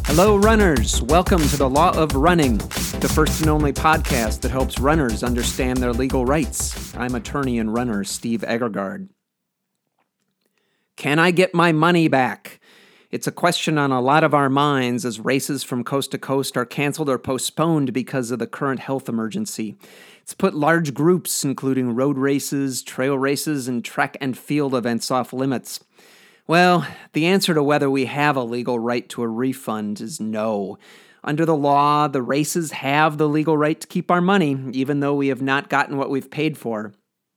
Hello, runners. Welcome to The Law of Running, the first and only podcast that helps runners understand their legal rights. I'm attorney and runner Steve Egergard. Can I get my money back? It's a question on a lot of our minds as races from coast to coast are canceled or postponed because of the current health emergency. It's put large groups, including road races, trail races, and track and field events off limits. Well, the answer to whether we have a legal right to a refund is no. Under the law, the races have the legal right to keep our money, even though we have not gotten what we've paid for.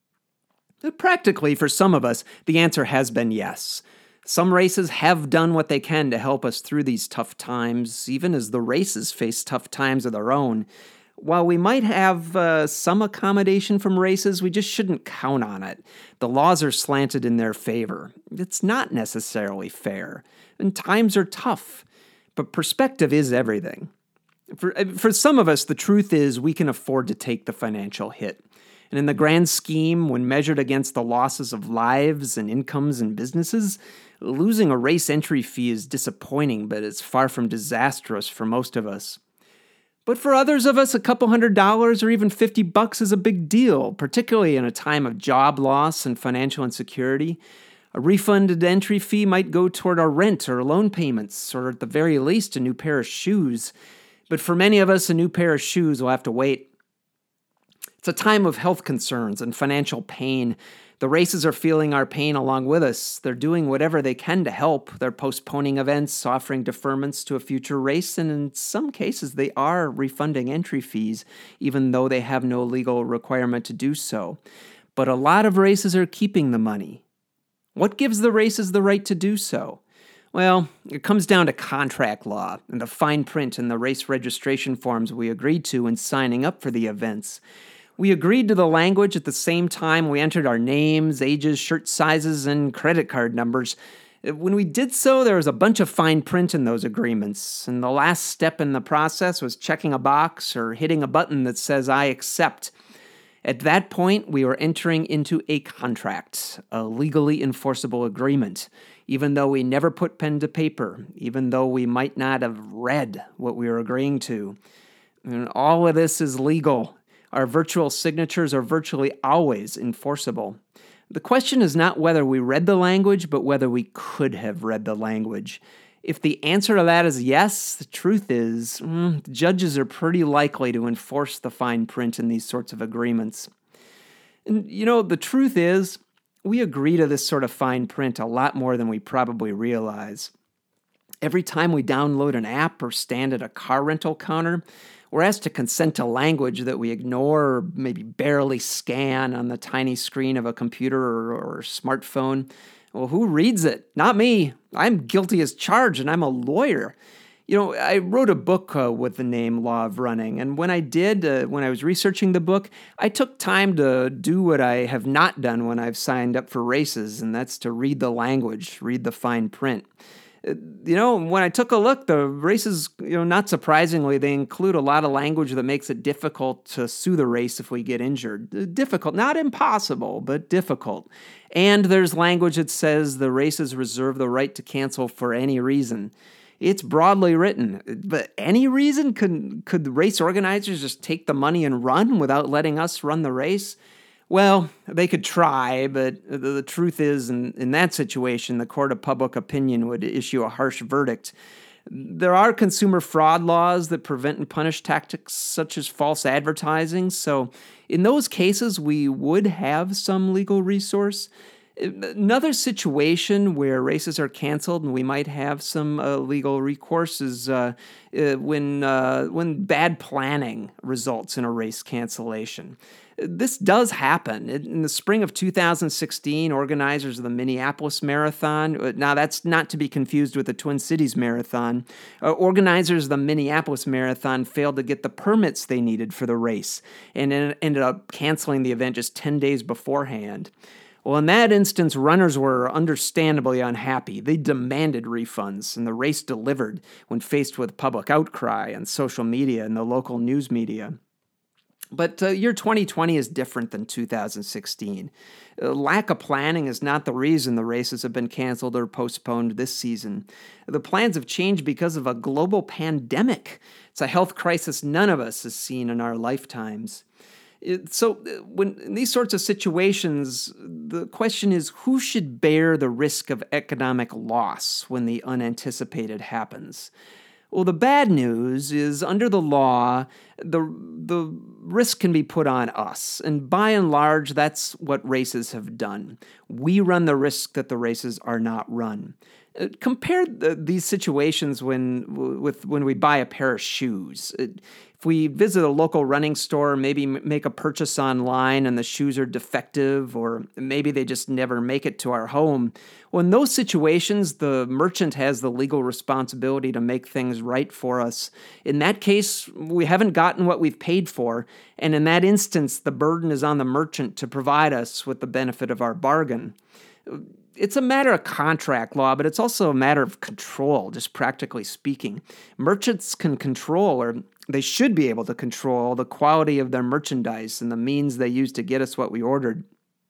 Practically, for some of us, the answer has been yes. Some races have done what they can to help us through these tough times, even as the races face tough times of their own. While we might have some accommodation from races, we just shouldn't count on it. The laws are slanted in their favor. It's not necessarily fair, and times are tough. But perspective is everything. For some of us, the truth is we can afford to take the financial hit. And in the grand scheme, when measured against the losses of lives and incomes and businesses, losing a race entry fee is disappointing, but it's far from disastrous for most of us. But for others of us, a couple $100 or even $50 is a big deal, particularly in a time of job loss and financial insecurity. A refunded entry fee might go toward our rent or loan payments, or at the very least, a new pair of shoes. But for many of us, a new pair of shoes will have to wait. It's a time of health concerns and financial pain. The races are feeling our pain along with us. They're doing whatever they can to help. They're postponing events, offering deferments to a future race, and in some cases they are refunding entry fees, even though they have no legal requirement to do so. But a lot of races are keeping the money. What gives the races the right to do so? Well, it comes down to contract law and the fine print in the race registration forms we agreed to in signing up for the events. We agreed to the language at the same time we entered our names, ages, shirt sizes, and credit card numbers. When we did so, there was a bunch of fine print in those agreements, and the last step in the process was checking a box or hitting a button that says, I accept. At that point, we were entering into a contract, a legally enforceable agreement, even though we never put pen to paper, even though we might not have read what we were agreeing to. And all of this is legal. Our virtual signatures are virtually always enforceable. The question is not whether we read the language, but whether we could have read the language. If the answer to that is yes, the truth is, the judges are pretty likely to enforce the fine print in these sorts of agreements. And, the truth is, we agree to this sort of fine print a lot more than we probably realize. Every time we download an app or stand at a car rental counter, we're asked to consent to language that we ignore or maybe barely scan on the tiny screen of a computer or smartphone. Well, who reads it? Not me. I'm guilty as charged, and I'm a lawyer. I wrote a book with the name Law of Running, and when I did, when I was researching the book, I took time to do what I have not done when I've signed up for races, and that's to read the language, read the fine print. When I took a look, the races, not surprisingly, they include a lot of language that makes it difficult to sue the race if we get injured. Difficult, not impossible, but difficult. And there's language that says the races reserve the right to cancel for any reason. It's broadly written, but any reason? Could the race organizers just take the money and run without letting us run the race? Well, they could try, but the truth is, in that situation, the court of public opinion would issue a harsh verdict. There are consumer fraud laws that prevent and punish tactics such as false advertising, so in those cases, we would have some legal resource. Another situation where races are canceled and we might have some legal recourse is when bad planning results in a race cancellation. This does happen. In the spring of 2016, organizers of the Minneapolis Marathon, now that's not to be confused with the Twin Cities Marathon, organizers of the Minneapolis Marathon failed to get the permits they needed for the race and ended up canceling the event just 10 days beforehand. Well, in that instance, runners were understandably unhappy. They demanded refunds, and the race delivered when faced with public outcry on social media and the local news media. But year 2020 is different than 2016. Lack of planning is not the reason the races have been canceled or postponed this season. The plans have changed because of a global pandemic. It's a health crisis none of us has seen in our lifetimes. When in these sorts of situations, the question is who should bear the risk of economic loss when the unanticipated happens? Well, the bad news is under the law, the risk can be put on us. And by and large, that's what races have done. We run the risk that the races are not run. Compare these situations when we buy a pair of shoes. If we visit a local running store, maybe make a purchase online and the shoes are defective, or maybe they just never make it to our home. Well, in those situations, the merchant has the legal responsibility to make things right for us. In that case, we haven't gotten what we've paid for, and in that instance, the burden is on the merchant to provide us with the benefit of our bargain. It's a matter of contract law, but it's also a matter of control, just practically speaking. Merchants can control, or they should be able to control, the quality of their merchandise and the means they use to get us what we ordered.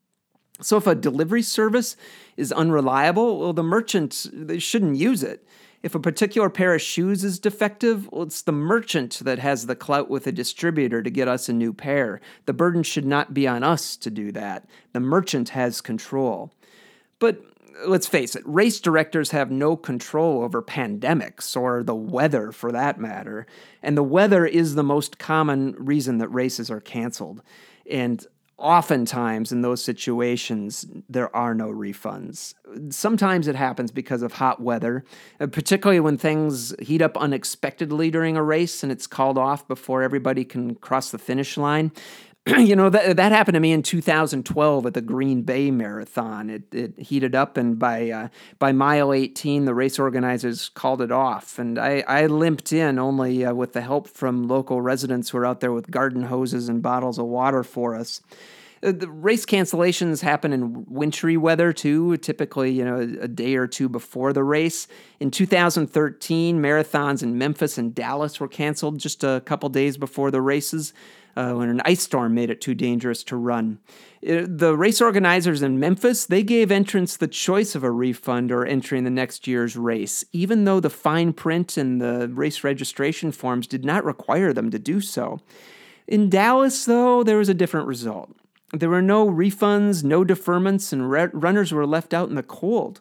So if a delivery service is unreliable, well, the merchant, they shouldn't use it. If a particular pair of shoes is defective, well, it's the merchant that has the clout with a distributor to get us a new pair. The burden should not be on us to do that. The merchant has control. But let's face it, race directors have no control over pandemics or the weather for that matter. And the weather is the most common reason that races are canceled. And oftentimes in those situations, there are no refunds. Sometimes it happens because of hot weather, particularly when things heat up unexpectedly during a race and it's called off before everybody can cross the finish line. That happened to me in 2012 at the Green Bay Marathon. It heated up, and by mile 18, the race organizers called it off. And I limped in only with the help from local residents who were out there with garden hoses and bottles of water for us. The race cancellations happen in wintry weather, too, typically, a day or two before the race. In 2013, marathons in Memphis and Dallas were canceled just a couple days before the races. When an ice storm made it too dangerous to run. The race organizers in Memphis, they gave entrants the choice of a refund or entering the next year's race, even though the fine print and the race registration forms did not require them to do so. In Dallas, though, there was a different result. There were no refunds, no deferments, and runners were left out in the cold.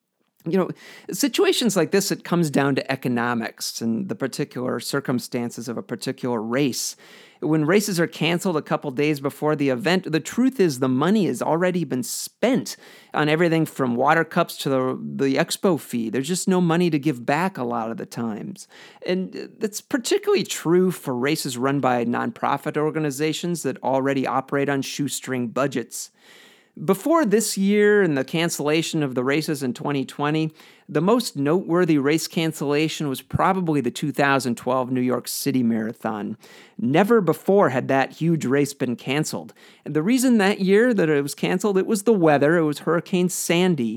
Situations like this, it comes down to economics and the particular circumstances of a particular race. When races are canceled a couple days before the event, the truth is the money has already been spent on everything from water cups to the expo fee. There's just no money to give back a lot of the times. And that's particularly true for races run by nonprofit organizations that already operate on shoestring budgets. Before this year and the cancellation of the races in 2020, the most noteworthy race cancellation was probably the 2012 New York City Marathon. Never before had that huge race been canceled. And the reason that year that it was canceled, it was the weather. It was Hurricane Sandy.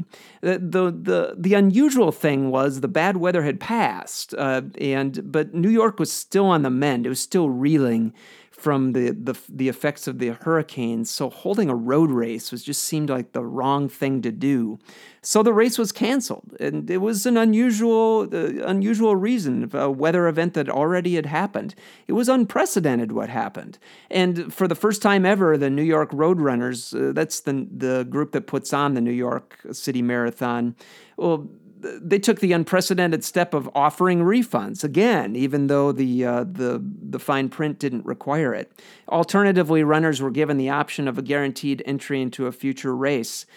The unusual thing was the bad weather had passed, but New York was still on the mend. It was still reeling from the effects of the hurricanes, so holding a road race just seemed like the wrong thing to do. So the race was canceled, and it was an unusual reason, a weather event that already had happened. It was unprecedented what happened, and for the first time ever, the New York Roadrunners, that's the group that puts on the New York City Marathon, well, they took the unprecedented step of offering refunds again, even though the fine print didn't require it. Alternatively, runners were given the option of a guaranteed entry into a future race.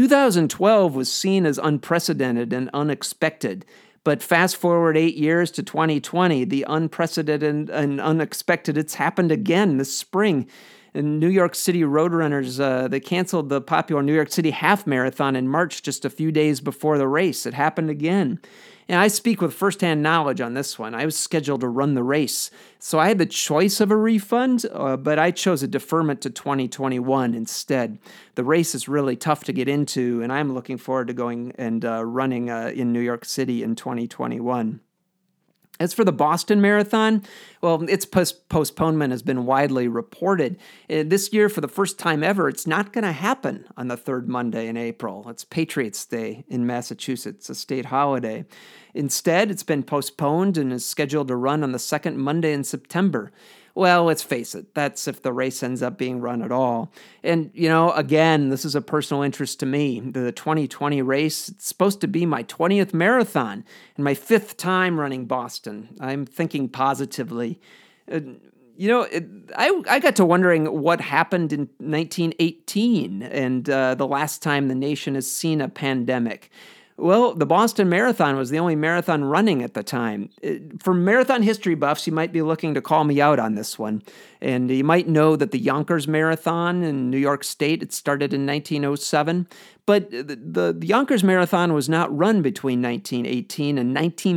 2012 was seen as unprecedented and unexpected. But fast forward 8 years to 2020, the unprecedented and unexpected, it's happened again this spring. And New York City Roadrunners, they canceled the popular New York City Half Marathon in March just a few days before the race. It happened again. And I speak with firsthand knowledge on this one. I was scheduled to run the race, so I had the choice of a refund, but I chose a deferment to 2021 instead. The race is really tough to get into, and I'm looking forward to going and running in New York City in 2021. As for the Boston Marathon, well, its postponement has been widely reported. This year, for the first time ever, it's not going to happen on the third Monday in April. It's Patriots' Day in Massachusetts, a state holiday. Instead, it's been postponed and is scheduled to run on the second Monday in September. Well, let's face it, that's if the race ends up being run at all. And, again, this is a personal interest to me. The 2020 race, it's supposed to be my 20th marathon and my 5th time running Boston. I'm thinking positively. I got to wondering what happened in 1918 and the last time the nation has seen a pandemic. Well, the Boston Marathon was the only marathon running at the time. For marathon history buffs, you might be looking to call me out on this one. And you might know that the Yonkers Marathon in New York State, it started in 1907. But the Yonkers Marathon was not run between 1918 and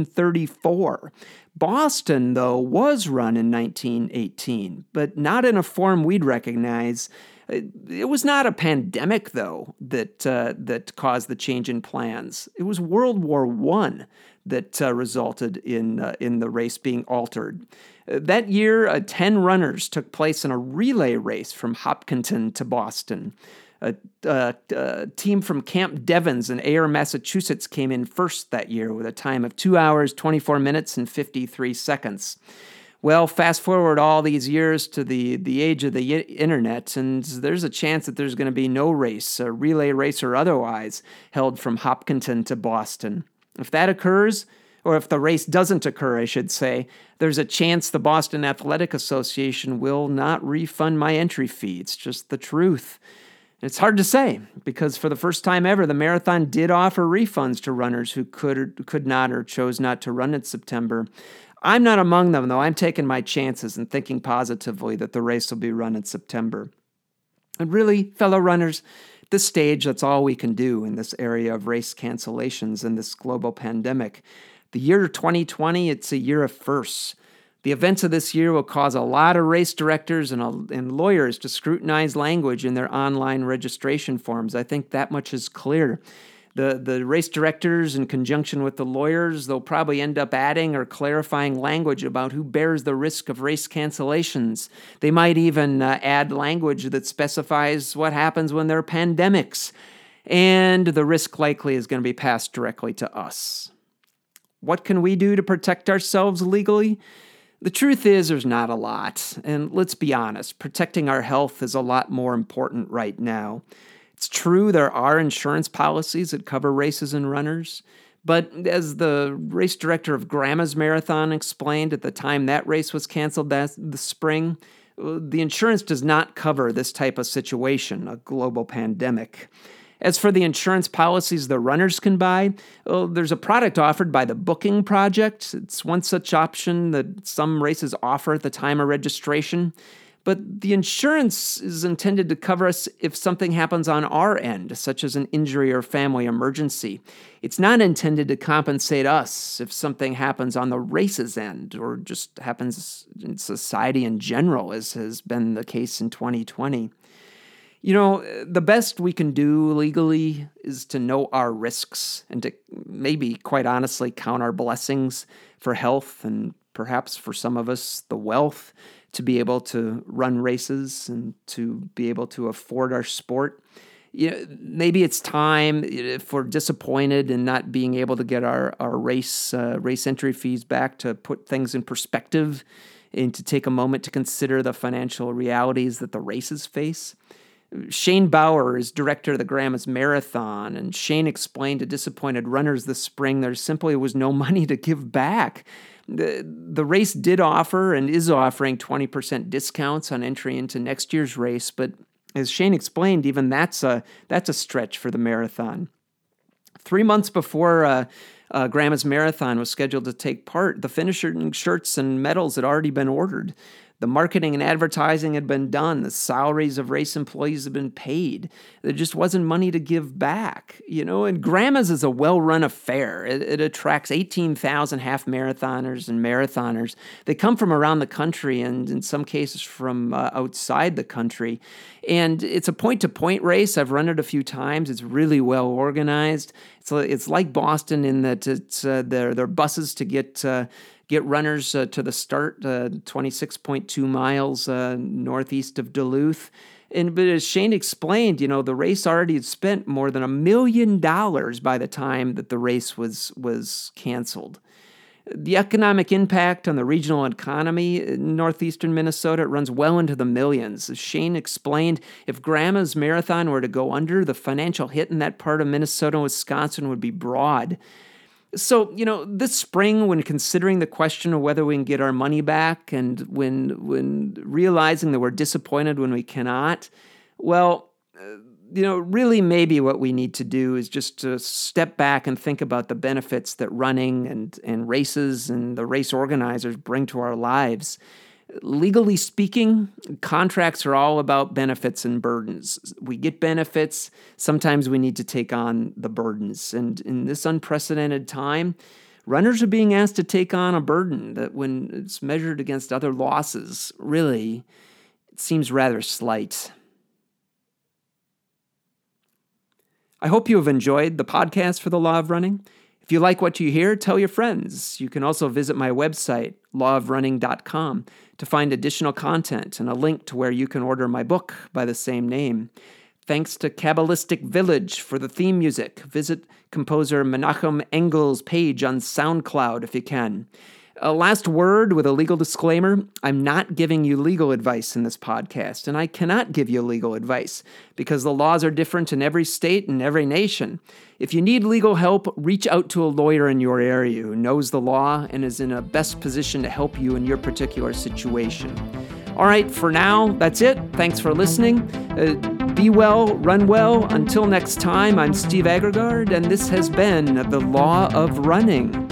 1934. Boston, though, was run in 1918, but not in a form we'd recognize. It was not a pandemic, though, that caused the change in plans. It was World War I that resulted in the race being altered. That year, 10 runners took place in a relay race from Hopkinton to Boston. A team from Camp Devens in Ayer, Massachusetts came in first that year with a time of 2 hours, 24 minutes, and 53 seconds. Well, fast forward all these years to the age of the internet, and there's a chance that there's going to be no race, a relay race or otherwise, held from Hopkinton to Boston. If that occurs, or if the race doesn't occur, I should say, there's a chance the Boston Athletic Association will not refund my entry fee. It's just the truth. It's hard to say, because for the first time ever, the marathon did offer refunds to runners who could not or chose not to run in September. I'm not among them, though. I'm taking my chances and thinking positively that the race will be run in September. And really, fellow runners, at this stage, that's all we can do in this area of race cancellations and this global pandemic. The year 2020, it's a year of firsts. The events of this year will cause a lot of race directors and lawyers to scrutinize language in their online registration forms. I think that much is clear. The race directors, in conjunction with the lawyers, they'll probably end up adding or clarifying language about who bears the risk of race cancellations. They might even add language that specifies what happens when there are pandemics. And the risk likely is going to be passed directly to us. What can we do to protect ourselves legally? The truth is there's not a lot. And let's be honest, protecting our health is a lot more important right now. It's true there are insurance policies that cover races and runners, but as the race director of Grandma's Marathon explained at the time that race was canceled this spring, the insurance does not cover this type of situation, a global pandemic. As for the insurance policies the runners can buy, there's a product offered by the Booking Project. It's one such option that some races offer at the time of registration. But the insurance is intended to cover us if something happens on our end, such as an injury or family emergency. It's not intended to compensate us if something happens on the race's end or just happens in society in general, as has been the case in 2020. The best we can do legally is to know our risks and to maybe, quite honestly, count our blessings for health and perhaps for some of us, the wealth to be able to run races and to be able to afford our sport. Maybe it's time, if we're disappointed in not being able to get our race entry fees back, to put things in perspective and to take a moment to consider the financial realities that the races face. Shane Bauer is director of the Grandma's Marathon, and Shane explained to disappointed runners this spring there simply was no money to give back. The race did offer and is offering 20% discounts on entry into next year's race, but as Shane explained, even that's a stretch for the marathon. 3 months before Grandma's Marathon was scheduled to take part, the finishing shirts and medals had already been ordered. The marketing and advertising had been done. The salaries of race employees had been paid. There just wasn't money to give back, and Grandma's is a well-run affair. It attracts 18,000 half marathoners and marathoners. They come from around the country and in some cases from outside the country. And it's a point-to-point race. I've run it a few times. It's really well organized. It's like Boston in that it's there are buses to get runners to the start, 26.2 miles northeast of Duluth. But as Shane explained, the race already had spent more than $1 million by the time that the race was canceled. The economic impact on the regional economy in northeastern Minnesota, it runs well into the millions. As Shane explained, if Grandma's Marathon were to go under, the financial hit in that part of Minnesota and Wisconsin would be broad. So, this spring, when considering the question of whether we can get our money back and when realizing that we're disappointed when we cannot, really maybe what we need to do is just to step back and think about the benefits that running and races and the race organizers bring to our lives. Legally speaking, contracts are all about benefits and burdens. We get benefits. Sometimes we need to take on the burdens. And in this unprecedented time, runners are being asked to take on a burden that when it's measured against other losses, really, it seems rather slight. I hope you have enjoyed the podcast for the Law of Running. If you like what you hear, tell your friends. You can also visit my website, lawofrunning.com, to find additional content and a link to where you can order my book by the same name. Thanks to Kabbalistic Village for the theme music. Visit composer Menachem Engel's page on SoundCloud if you can. A last word with a legal disclaimer. I'm not giving you legal advice in this podcast, and I cannot give you legal advice because the laws are different in every state and every nation. If you need legal help, reach out to a lawyer in your area who knows the law and is in a best position to help you in your particular situation. All right, for now, that's it. Thanks for listening. Be well, run well. Until next time, I'm Steve Agregard, and this has been The Law of Running.